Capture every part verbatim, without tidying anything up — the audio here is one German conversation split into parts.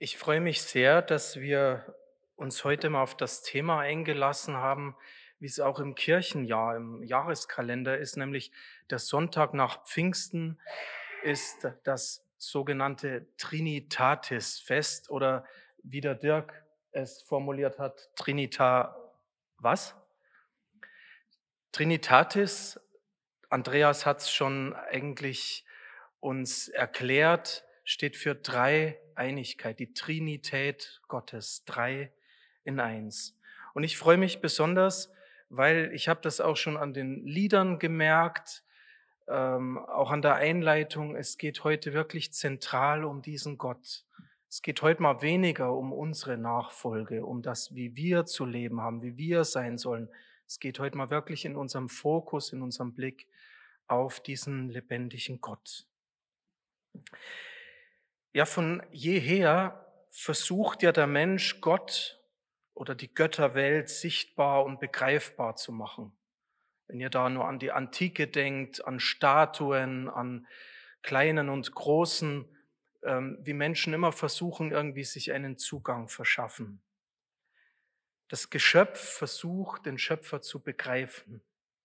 Ich freue mich sehr, dass wir uns heute mal auf das Thema eingelassen haben, wie es auch im Kirchenjahr, im Jahreskalender ist, nämlich der Sonntag nach Pfingsten ist das sogenannte Trinitatis-Fest oder wie der Dirk es formuliert hat, Trinita, was? Trinitatis, Andreas hat es schon eigentlich uns erklärt, steht für Dreieinigkeit, die Trinität Gottes, drei in eins. Und ich freue mich besonders, weil ich habe das auch schon an den Liedern gemerkt, ähm, auch an der Einleitung, es geht heute wirklich zentral um diesen Gott. Es geht heute mal weniger um unsere Nachfolge, um das, wie wir zu leben haben, wie wir sein sollen. Es geht heute mal wirklich in unserem Fokus, in unserem Blick auf diesen lebendigen Gott. Ja, von jeher versucht ja der Mensch, Gott oder die Götterwelt sichtbar und begreifbar zu machen. Wenn ihr da nur an die Antike denkt, an Statuen, an kleinen und großen, ähm, wie Menschen immer versuchen, irgendwie sich einen Zugang verschaffen. Das Geschöpf versucht, den Schöpfer zu begreifen.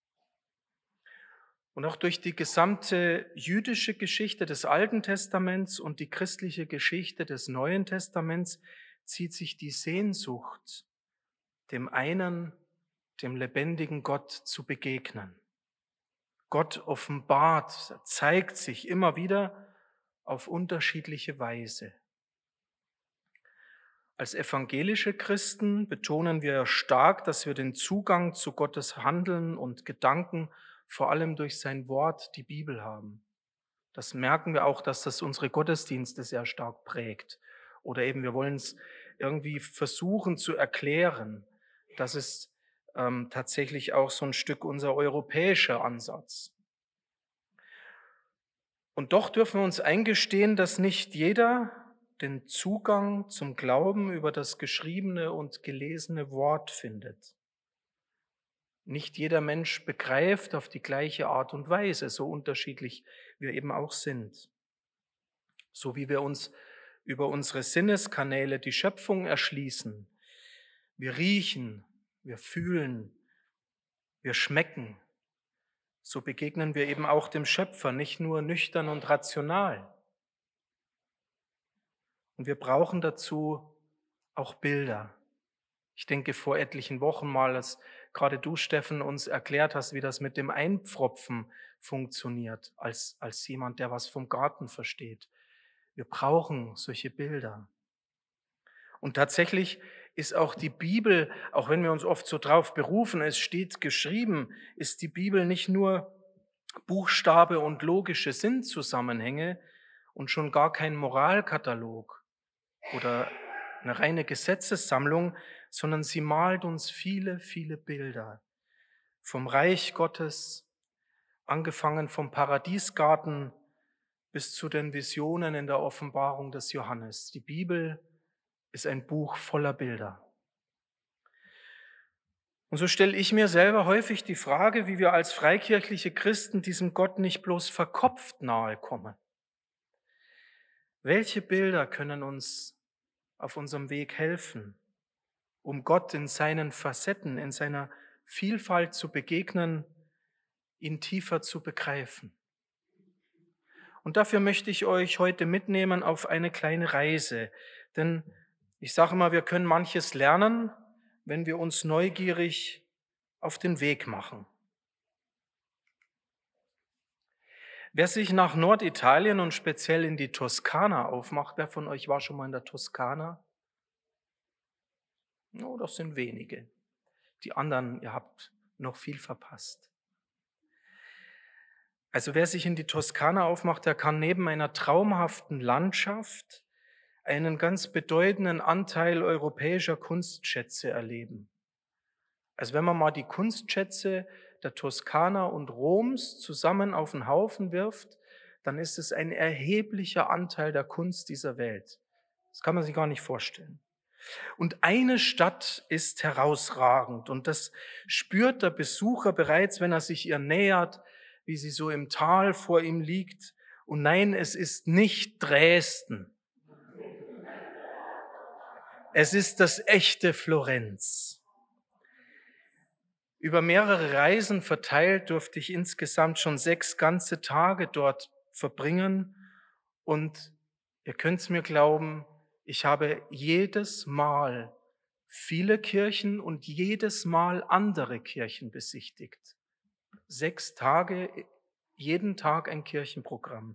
Und auch durch die gesamte jüdische Geschichte des Alten Testaments und die christliche Geschichte des Neuen Testaments zieht sich die Sehnsucht, dem einen, dem lebendigen Gott zu begegnen. Gott offenbart, zeigt sich immer wieder auf unterschiedliche Weise. Als evangelische Christen betonen wir stark, dass wir den Zugang zu Gottes Handeln und Gedanken vor allem durch sein Wort, die Bibel, haben. Das merken wir auch, dass das unsere Gottesdienste sehr stark prägt. Oder eben, wir wollen es irgendwie versuchen zu erklären. Das ist ähm, tatsächlich auch so ein Stück unser europäischer Ansatz. Und doch dürfen wir uns eingestehen, dass nicht jeder den Zugang zum Glauben über das geschriebene und gelesene Wort findet. Nicht jeder Mensch begreift auf die gleiche Art und Weise, so unterschiedlich wir eben auch sind. So wie wir uns über unsere Sinneskanäle die Schöpfung erschließen. Wir riechen, wir fühlen, wir schmecken. So begegnen wir eben auch dem Schöpfer, nicht nur nüchtern und rational. Und wir brauchen dazu auch Bilder. Ich denke, vor etlichen Wochen mal, als gerade du, Steffen, uns erklärt hast, wie das mit dem Einpfropfen funktioniert, als, als jemand, der was vom Garten versteht. Wir brauchen solche Bilder. Und tatsächlich ist auch die Bibel, auch wenn wir uns oft so drauf berufen, es steht geschrieben, ist die Bibel nicht nur Buchstabe und logische Sinnzusammenhänge und schon gar kein Moralkatalog oder eine reine Gesetzessammlung, sondern sie malt uns viele, viele Bilder vom Reich Gottes, angefangen vom Paradiesgarten bis zu den Visionen in der Offenbarung des Johannes. Die Bibel ist ein Buch voller Bilder. Und so stelle ich mir selber häufig die Frage, wie wir als freikirchliche Christen diesem Gott nicht bloß verkopft nahe kommen. Welche Bilder können uns auf unserem Weg helfen, um Gott in seinen Facetten, in seiner Vielfalt zu begegnen, ihn tiefer zu begreifen? Und dafür möchte ich euch heute mitnehmen auf eine kleine Reise. Denn ich sage mal, wir können manches lernen, wenn wir uns neugierig auf den Weg machen. Wer sich nach Norditalien und speziell in die Toskana aufmacht, wer von euch war schon mal in der Toskana? Oh, das sind wenige. Die anderen, ihr habt noch viel verpasst. Also wer sich in die Toskana aufmacht, der kann neben einer traumhaften Landschaft einen ganz bedeutenden Anteil europäischer Kunstschätze erleben. Also wenn man mal die Kunstschätze der Toskana und Roms zusammen auf den Haufen wirft, dann ist es ein erheblicher Anteil der Kunst dieser Welt. Das kann man sich gar nicht vorstellen. Und eine Stadt ist herausragend und das spürt der Besucher bereits, wenn er sich ihr nähert, wie sie so im Tal vor ihm liegt. Und nein, es ist nicht Dresden. Es ist das echte Florenz. Über mehrere Reisen verteilt durfte ich insgesamt schon sechs ganze Tage dort verbringen. Und ihr könnt's mir glauben, ich habe jedes Mal viele Kirchen und jedes Mal andere Kirchen besichtigt. Sechs Tage, jeden Tag ein Kirchenprogramm.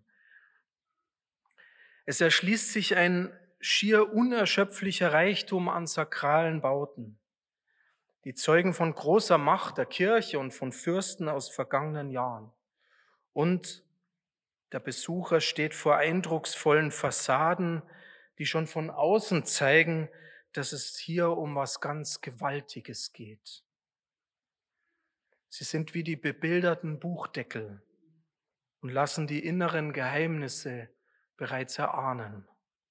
Es erschließt sich ein schier unerschöpflicher Reichtum an sakralen Bauten, die Zeugen von großer Macht der Kirche und von Fürsten aus vergangenen Jahren. Und der Besucher steht vor eindrucksvollen Fassaden, die schon von außen zeigen, dass es hier um was ganz Gewaltiges geht. Sie sind wie die bebilderten Buchdeckel und lassen die inneren Geheimnisse bereits erahnen.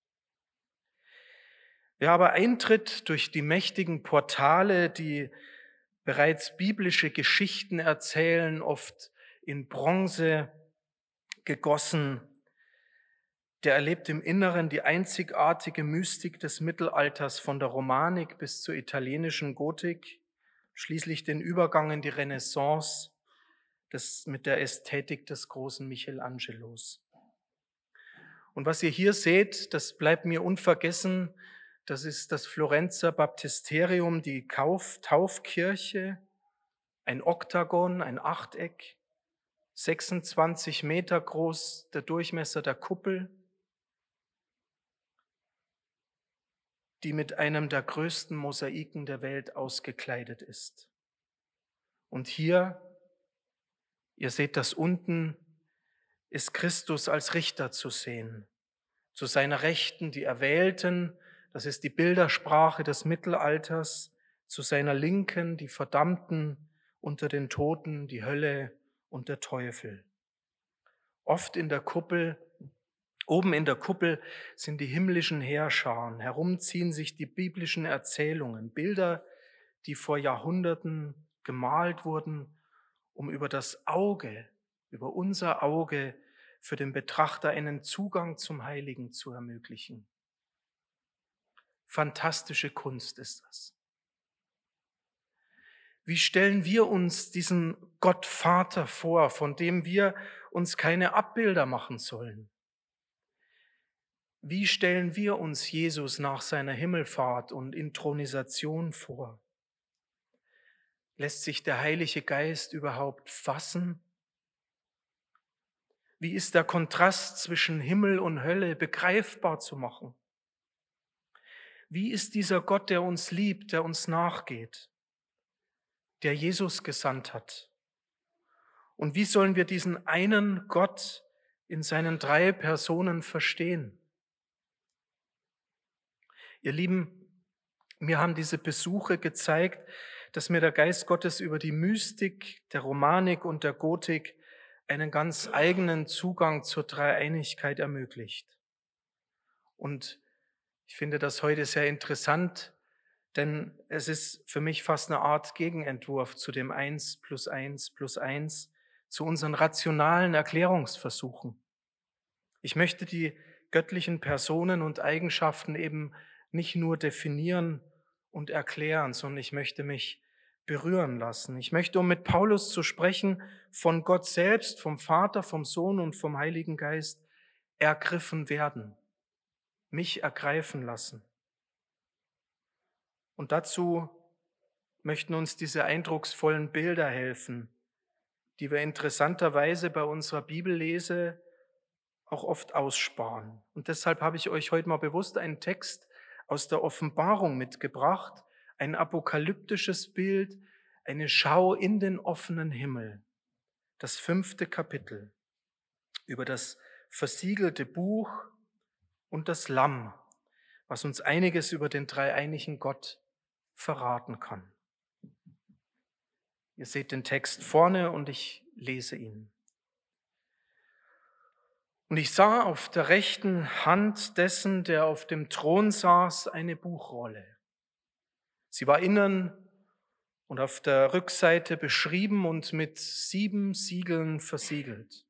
Wer aber eintritt durch die mächtigen Portale, die bereits biblische Geschichten erzählen, oft in Bronze gegossen, der erlebt im Inneren die einzigartige Mystik des Mittelalters von der Romanik bis zur italienischen Gotik, schließlich den Übergang in die Renaissance das mit der Ästhetik des großen Michelangelos. Und was ihr hier seht, das bleibt mir unvergessen, das ist das Florenzer Baptisterium, die Kauf- Taufkirche, ein Oktagon, ein Achteck, sechsundzwanzig Meter groß der Durchmesser der Kuppel, die mit einem der größten Mosaiken der Welt ausgekleidet ist. Und hier, ihr seht das unten, ist Christus als Richter zu sehen. Zu seiner Rechten die Erwählten, das ist die Bildersprache des Mittelalters, zu seiner Linken die Verdammten unter den Toten, die Hölle und der Teufel. Oft in der Kuppel, oben in der Kuppel sind die himmlischen Heerscharen, herum ziehen sich die biblischen Erzählungen, Bilder, die vor Jahrhunderten gemalt wurden, um über das Auge, über unser Auge für den Betrachter einen Zugang zum Heiligen zu ermöglichen. Fantastische Kunst ist das. Wie stellen wir uns diesen Gott Vater vor, von dem wir uns keine Abbilder machen sollen? Wie stellen wir uns Jesus nach seiner Himmelfahrt und Inthronisation vor? Lässt sich der Heilige Geist überhaupt fassen? Wie ist der Kontrast zwischen Himmel und Hölle begreifbar zu machen? Wie ist dieser Gott, der uns liebt, der uns nachgeht, der Jesus gesandt hat? Und wie sollen wir diesen einen Gott in seinen drei Personen verstehen? Ihr Lieben, mir haben diese Besuche gezeigt, dass mir der Geist Gottes über die Mystik der Romanik und der Gotik einen ganz eigenen Zugang zur Dreieinigkeit ermöglicht. Und ich finde das heute sehr interessant, denn es ist für mich fast eine Art Gegenentwurf zu dem Eins plus Eins plus Eins, zu unseren rationalen Erklärungsversuchen. Ich möchte die göttlichen Personen und Eigenschaften eben nicht nur definieren und erklären, sondern ich möchte mich berühren lassen. Ich möchte, um mit Paulus zu sprechen, von Gott selbst, vom Vater, vom Sohn und vom Heiligen Geist ergriffen werden, mich ergreifen lassen. Und dazu möchten uns diese eindrucksvollen Bilder helfen, die wir interessanterweise bei unserer Bibellese auch oft aussparen. Und deshalb habe ich euch heute mal bewusst einen Text aus der Offenbarung mitgebracht, ein apokalyptisches Bild, eine Schau in den offenen Himmel, das fünfte Kapitel über das versiegelte Buch und das Lamm, was uns einiges über den dreieinigen Gott verraten kann. Ihr seht den Text vorne und ich lese ihn. Und ich sah auf der rechten Hand dessen, der auf dem Thron saß, eine Buchrolle. Sie war innen und auf der Rückseite beschrieben und mit sieben Siegeln versiegelt.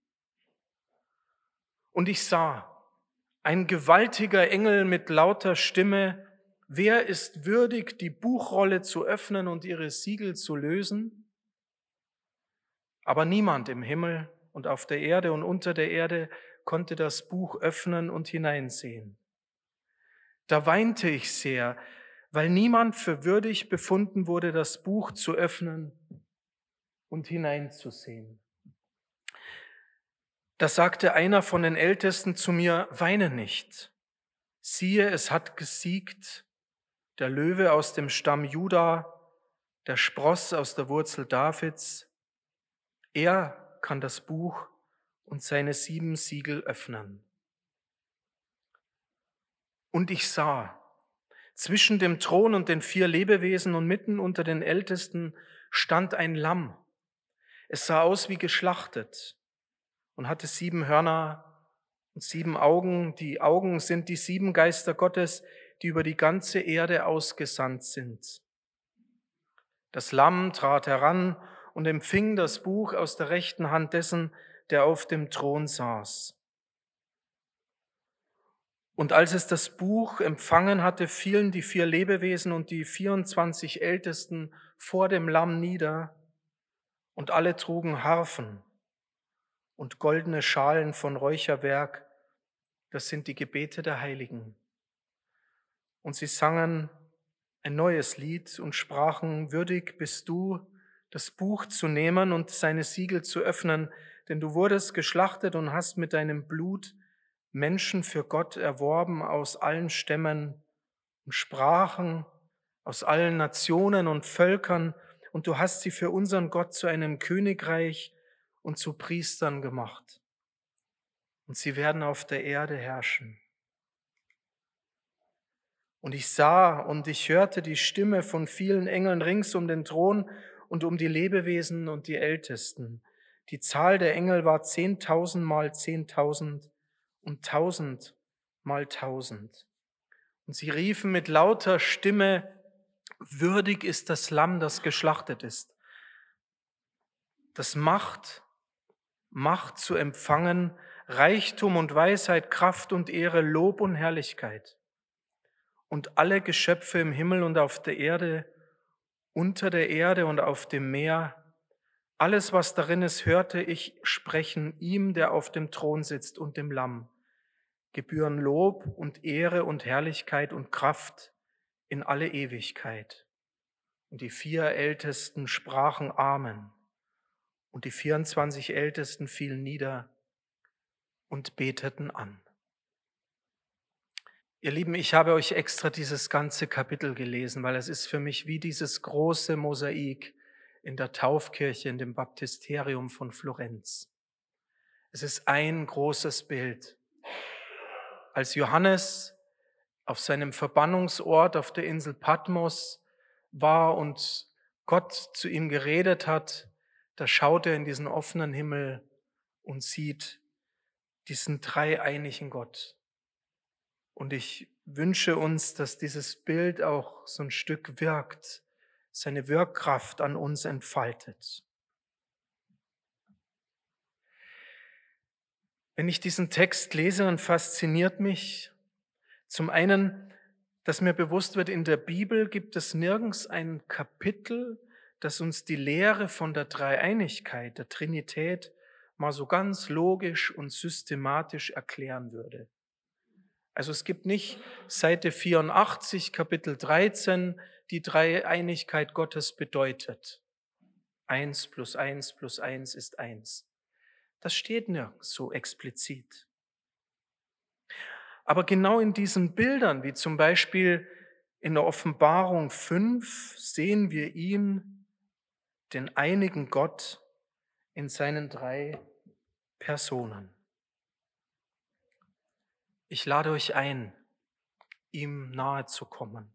Und ich sah, ein gewaltiger Engel mit lauter Stimme wer ist würdig, die Buchrolle zu öffnen und ihre Siegel zu lösen? Aber niemand im Himmel und auf der Erde und unter der Erde konnte das Buch öffnen und hineinsehen. Da weinte ich sehr, weil niemand für würdig befunden wurde, das Buch zu öffnen und hineinzusehen. Da sagte einer von den Ältesten zu mir: Weine nicht. Siehe, es hat gesiegt, der Löwe aus dem Stamm Juda, der Spross aus der Wurzel Davids. Er kann das Buch und seine sieben Siegel öffnen. Und ich sah, zwischen dem Thron und den vier Lebewesen und mitten unter den Ältesten stand ein Lamm. Es sah aus wie geschlachtet und hatte sieben Hörner und sieben Augen. Die Augen sind die sieben Geister Gottes, die über die ganze Erde ausgesandt sind. Das Lamm trat heran und empfing das Buch aus der rechten Hand dessen, der auf dem Thron saß. Und als es das Buch empfangen hatte, fielen die vier Lebewesen und die vierundzwanzig Ältesten vor dem Lamm nieder, und alle trugen Harfen und goldene Schalen von Räucherwerk. Das sind die Gebete der Heiligen. Und sie sangen ein neues Lied und sprachen: Würdig bist du, das Buch zu nehmen und seine Siegel zu öffnen, denn du wurdest geschlachtet und hast mit deinem Blut Menschen für Gott erworben aus allen Stämmen und Sprachen, aus allen Nationen und Völkern, und du hast sie für unseren Gott zu einem Königreich und zu Priestern gemacht. Und sie werden auf der Erde herrschen. Und ich sah und ich hörte die Stimme von vielen Engeln rings um den Thron und um die Lebewesen und die Ältesten. Die Zahl der Engel war zehntausend mal zehntausend und tausend mal tausend. Und sie riefen mit lauter Stimme: Würdig ist das Lamm, das geschlachtet ist, das Macht, Macht zu empfangen, Reichtum und Weisheit, Kraft und Ehre, Lob und Herrlichkeit. Und alle Geschöpfe im Himmel und auf der Erde, unter der Erde und auf dem Meer, alles, was darin ist, hörte ich sprechen, ihm, der auf dem Thron sitzt, und dem Lamm. Gebühren Lob und Ehre und Herrlichkeit und Kraft in alle Ewigkeit. Und die vier Ältesten sprachen Amen. Und die vierundzwanzig Ältesten fielen nieder und beteten an. Ihr Lieben, ich habe euch extra dieses ganze Kapitel gelesen, weil es ist für mich wie dieses große Mosaik in der Taufkirche, in dem Baptisterium von Florenz. Es ist ein großes Bild. Als Johannes auf seinem Verbannungsort auf der Insel Patmos war und Gott zu ihm geredet hat, da schaut er in diesen offenen Himmel und sieht diesen dreieinigen Gott. Und ich wünsche uns, dass dieses Bild auch so ein Stück wirkt, seine Wirkkraft an uns entfaltet. Wenn ich diesen Text lese, dann fasziniert mich zum einen, dass mir bewusst wird, in der Bibel gibt es nirgends ein Kapitel, das uns die Lehre von der Dreieinigkeit, der Trinität, mal so ganz logisch und systematisch erklären würde. Also es gibt nicht Seite vierundachtzig, Kapitel dreizehn, die Dreieinigkeit Gottes bedeutet. Eins plus eins plus eins ist eins. Das steht nirgends so explizit. Aber genau in diesen Bildern, wie zum Beispiel in der Offenbarung fünf, sehen wir ihn, den einigen Gott, in seinen drei Personen. Ich lade euch ein, ihm nahe zu kommen.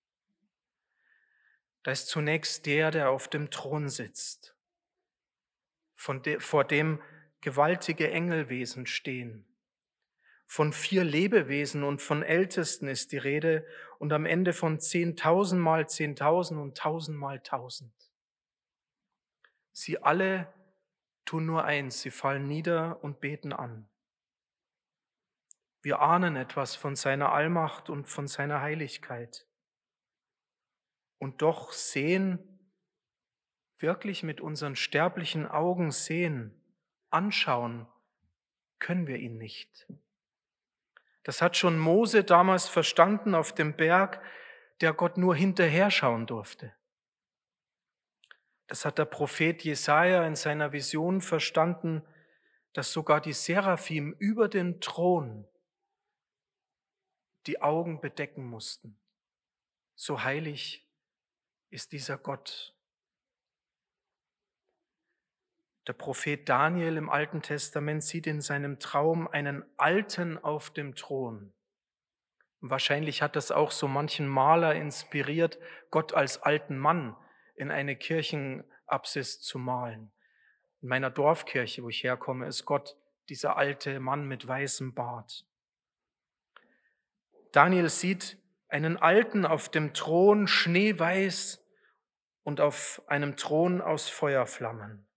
Da ist zunächst der, der auf dem Thron sitzt, von de, vor dem gewaltige Engelwesen stehen. Von vier Lebewesen und von Ältesten ist die Rede und am Ende von zehntausend mal zehntausend und tausend mal tausend. Sie alle tun nur eins, sie fallen nieder und beten an. Wir ahnen etwas von seiner Allmacht und von seiner Heiligkeit. Und doch sehen, wirklich mit unseren sterblichen Augen sehen, anschauen, können wir ihn nicht. Das hat schon Mose damals verstanden auf dem Berg, der Gott nur hinterher schauen durfte. Das hat der Prophet Jesaja in seiner Vision verstanden, dass sogar die Seraphim über den Thron die Augen bedecken mussten. So heilig ist dieser Gott. Der Prophet Daniel im Alten Testament sieht in seinem Traum einen Alten auf dem Thron. Und wahrscheinlich hat das auch so manchen Maler inspiriert, Gott als alten Mann in eine Kirchenapsis zu malen. In meiner Dorfkirche, wo ich herkomme, ist Gott dieser alte Mann mit weißem Bart. Daniel sieht einen Alten auf dem Thron, schneeweiß und auf einem Thron aus Feuerflammen.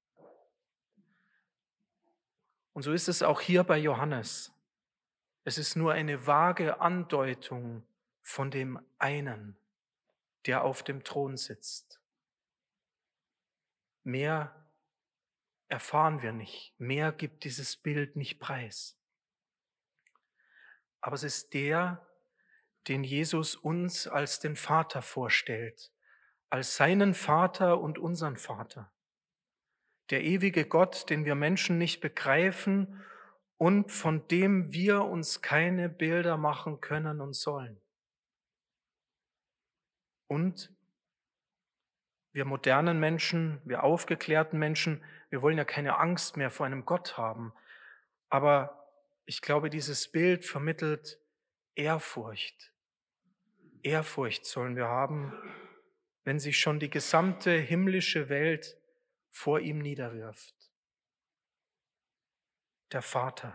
Und so ist es auch hier bei Johannes. Es ist nur eine vage Andeutung von dem einen, der auf dem Thron sitzt. Mehr erfahren wir nicht, mehr gibt dieses Bild nicht preis. Aber es ist der, den Jesus uns als den Vater vorstellt, als seinen Vater und unseren Vater. Der ewige Gott, den wir Menschen nicht begreifen und von dem wir uns keine Bilder machen können und sollen. Und wir modernen Menschen, wir aufgeklärten Menschen, wir wollen ja keine Angst mehr vor einem Gott haben. Aber ich glaube, dieses Bild vermittelt Ehrfurcht. Ehrfurcht sollen wir haben, wenn sich schon die gesamte himmlische Welt vor ihm niederwirft. Der Vater.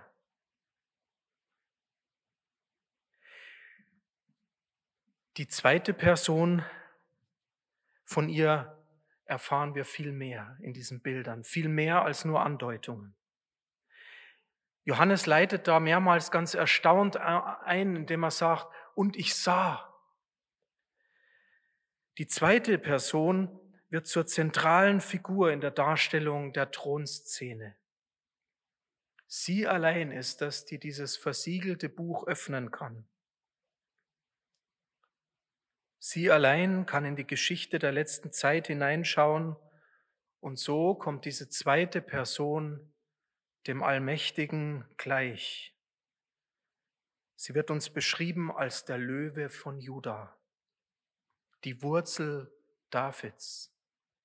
Die zweite Person, von ihr erfahren wir viel mehr in diesen Bildern, viel mehr als nur Andeutungen. Johannes leitet da mehrmals ganz erstaunt ein, indem er sagt, und ich sah. Die zweite Person wird zur zentralen Figur in der Darstellung der Thronszene. Sie allein ist das, die dieses versiegelte Buch öffnen kann. Sie allein kann in die Geschichte der letzten Zeit hineinschauen und so kommt diese zweite Person dem Allmächtigen gleich. Sie wird uns beschrieben als der Löwe von Juda, die Wurzel Davids.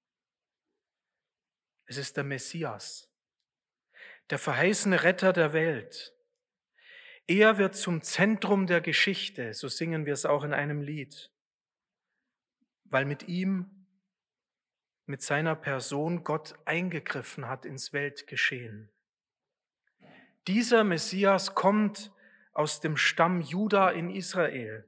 Es ist der Messias, der verheißene Retter der Welt. Er wird zum Zentrum der Geschichte, so singen wir es auch in einem Lied, weil mit ihm, mit seiner Person Gott eingegriffen hat ins Weltgeschehen. Dieser Messias kommt aus dem Stamm Juda in Israel.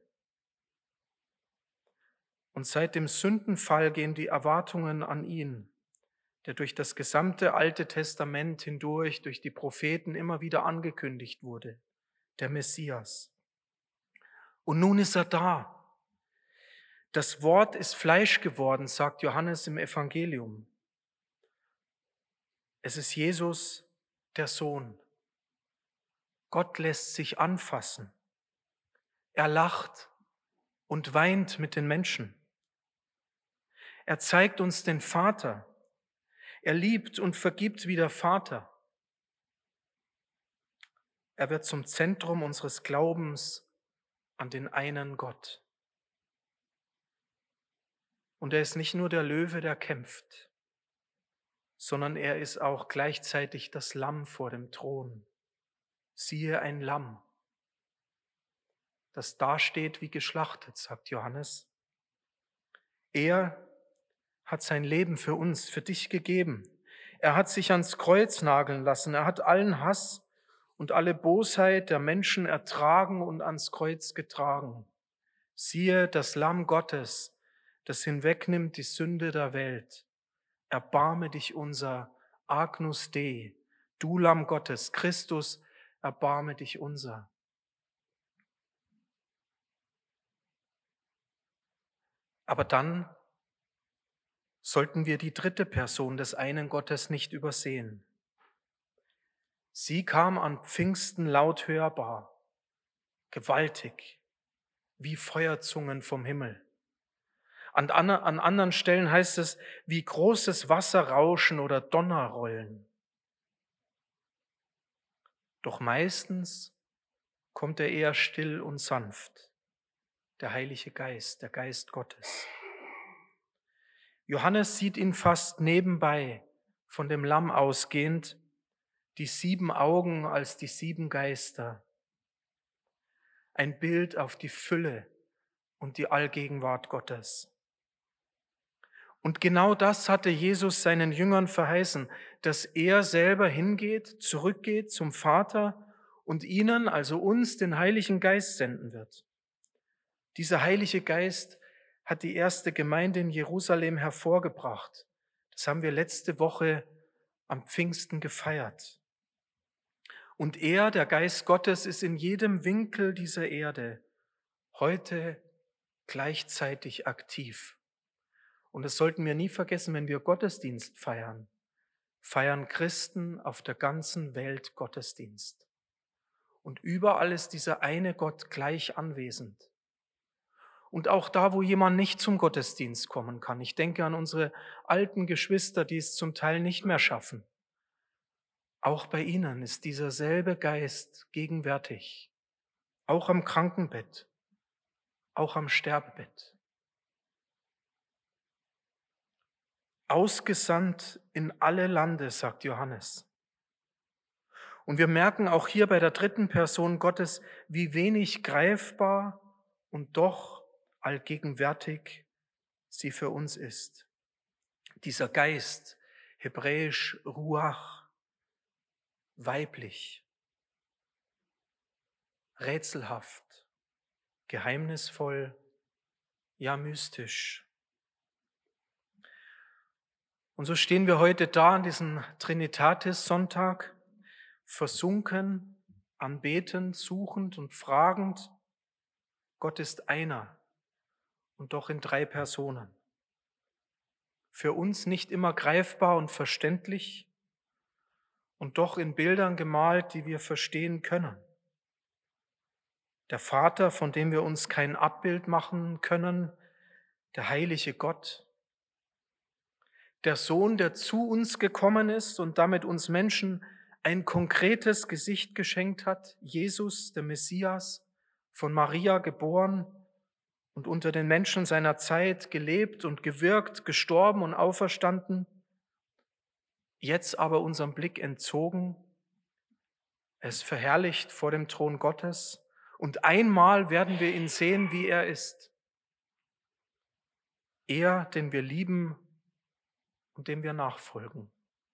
Und seit dem Sündenfall gehen die Erwartungen an ihn, der durch das gesamte Alte Testament hindurch, durch die Propheten immer wieder angekündigt wurde, der Messias. Und nun ist er da. Das Wort ist Fleisch geworden, sagt Johannes im Evangelium. Es ist Jesus, der Sohn. Gott lässt sich anfassen. Er lacht und weint mit den Menschen. Er zeigt uns den Vater. Er liebt und vergibt wie der Vater. Er wird zum Zentrum unseres Glaubens an den einen Gott. Und er ist nicht nur der Löwe, der kämpft, sondern er ist auch gleichzeitig das Lamm vor dem Thron. Siehe ein Lamm, das dasteht wie geschlachtet, sagt Johannes. Er hat sein Leben für uns, für dich gegeben. Er hat sich ans Kreuz nageln lassen. Er hat allen Hass und alle Bosheit der Menschen ertragen und ans Kreuz getragen. Siehe das Lamm Gottes, das hinwegnimmt die Sünde der Welt. Erbarme dich unser, Agnus Dei, du Lamm Gottes, Christus, erbarme dich unser. Aber dann sollten wir die dritte Person des einen Gottes nicht übersehen. Sie kam an Pfingsten laut hörbar, gewaltig, wie Feuerzungen vom Himmel. An, an, an anderen Stellen heißt es, wie großes Wasserrauschen oder Donnerrollen. Doch meistens kommt er eher still und sanft, der Heilige Geist, der Geist Gottes. Johannes sieht ihn fast nebenbei, von dem Lamm ausgehend, die sieben Augen als die sieben Geister. Ein Bild auf die Fülle und die Allgegenwart Gottes. Und genau das hatte Jesus seinen Jüngern verheißen, dass er selber hingeht, zurückgeht zum Vater und ihnen, also uns, den Heiligen Geist senden wird. Dieser Heilige Geist hat die erste Gemeinde in Jerusalem hervorgebracht. Das haben wir letzte Woche am Pfingsten gefeiert. Und er, der Geist Gottes, ist in jedem Winkel dieser Erde heute gleichzeitig aktiv. Und das sollten wir nie vergessen, wenn wir Gottesdienst feiern. Feiern Christen auf der ganzen Welt Gottesdienst. Und überall ist dieser eine Gott gleich anwesend. Und auch da, wo jemand nicht zum Gottesdienst kommen kann. Ich denke an unsere alten Geschwister, die es zum Teil nicht mehr schaffen. Auch bei ihnen ist dieser selbe Geist gegenwärtig. Auch am Krankenbett, auch am Sterbebett. Ausgesandt in alle Lande, sagt Johannes. Und wir merken auch hier bei der dritten Person Gottes, wie wenig greifbar und doch allgegenwärtig sie für uns ist. Dieser Geist, hebräisch Ruach, weiblich, rätselhaft, geheimnisvoll, ja mystisch. Und so stehen wir heute da an diesem Trinitatis-Sonntag, versunken, anbetend, suchend und fragend. Gott ist einer und doch in drei Personen. Für uns nicht immer greifbar und verständlich und doch in Bildern gemalt, die wir verstehen können. Der Vater, von dem wir uns kein Abbild machen können, der heilige Gott. Der Sohn, der zu uns gekommen ist und damit uns Menschen ein konkretes Gesicht geschenkt hat, Jesus, der Messias, von Maria geboren und unter den Menschen seiner Zeit gelebt und gewirkt, gestorben und auferstanden, jetzt aber unserem Blick entzogen, er ist verherrlicht vor dem Thron Gottes und einmal werden wir ihn sehen, wie er ist. Er, den wir lieben und dem wir nachfolgen.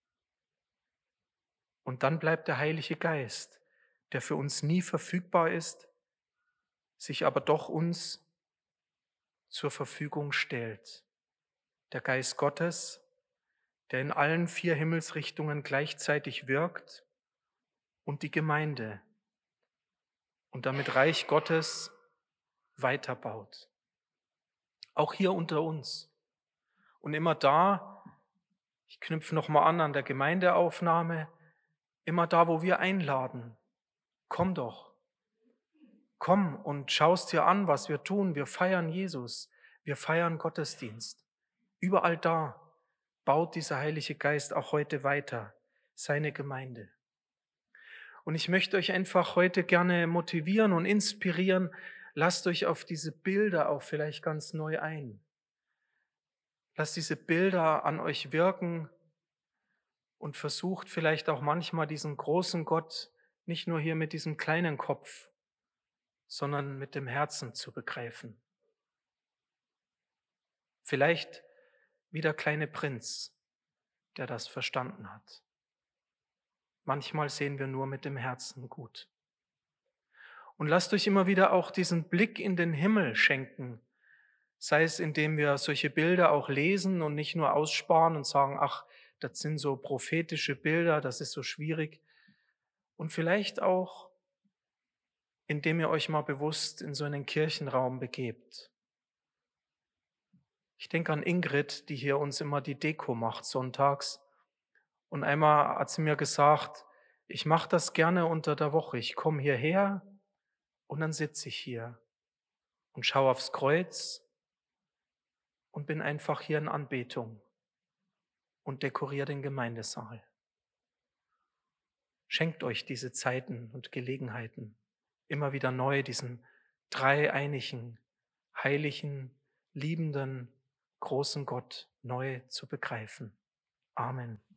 Und dann bleibt der Heilige Geist, der für uns nie verfügbar ist, sich aber doch uns zur Verfügung stellt. Der Geist Gottes, der in allen vier Himmelsrichtungen gleichzeitig wirkt, und die Gemeinde und damit Reich Gottes weiterbaut. Auch hier unter uns. Und immer da, ich knüpfe nochmal an an der Gemeindeaufnahme, immer da, wo wir einladen, komm doch, komm und schaust dir an, was wir tun. Wir feiern Jesus, wir feiern Gottesdienst. Überall da baut dieser Heilige Geist auch heute weiter, seine Gemeinde. Und ich möchte euch einfach heute gerne motivieren und inspirieren, lasst euch auf diese Bilder auch vielleicht ganz neu ein. Lasst diese Bilder an euch wirken und versucht vielleicht auch manchmal diesen großen Gott nicht nur hier mit diesem kleinen Kopf, sondern mit dem Herzen zu begreifen. Vielleicht wie der kleine Prinz, der das verstanden hat. Manchmal sehen wir nur mit dem Herzen gut. Und lasst euch immer wieder auch diesen Blick in den Himmel schenken, sei es indem wir solche Bilder auch lesen und nicht nur aussparen und sagen, ach, das sind so prophetische Bilder, das ist so schwierig. Und vielleicht auch, indem ihr euch mal bewusst in so einen Kirchenraum begebt. Ich denke an Ingrid, die hier uns immer die Deko macht sonntags. Und einmal hat sie mir gesagt: „Ich mache das gerne unter der Woche. Ich komme hierher und dann sitze ich hier und schaue aufs Kreuz und bin einfach hier in Anbetung und dekoriere den Gemeindesaal.“ Schenkt euch diese Zeiten und Gelegenheiten, immer wieder neu diesen dreieinigen, heiligen, liebenden, großen Gott neu zu begreifen. Amen.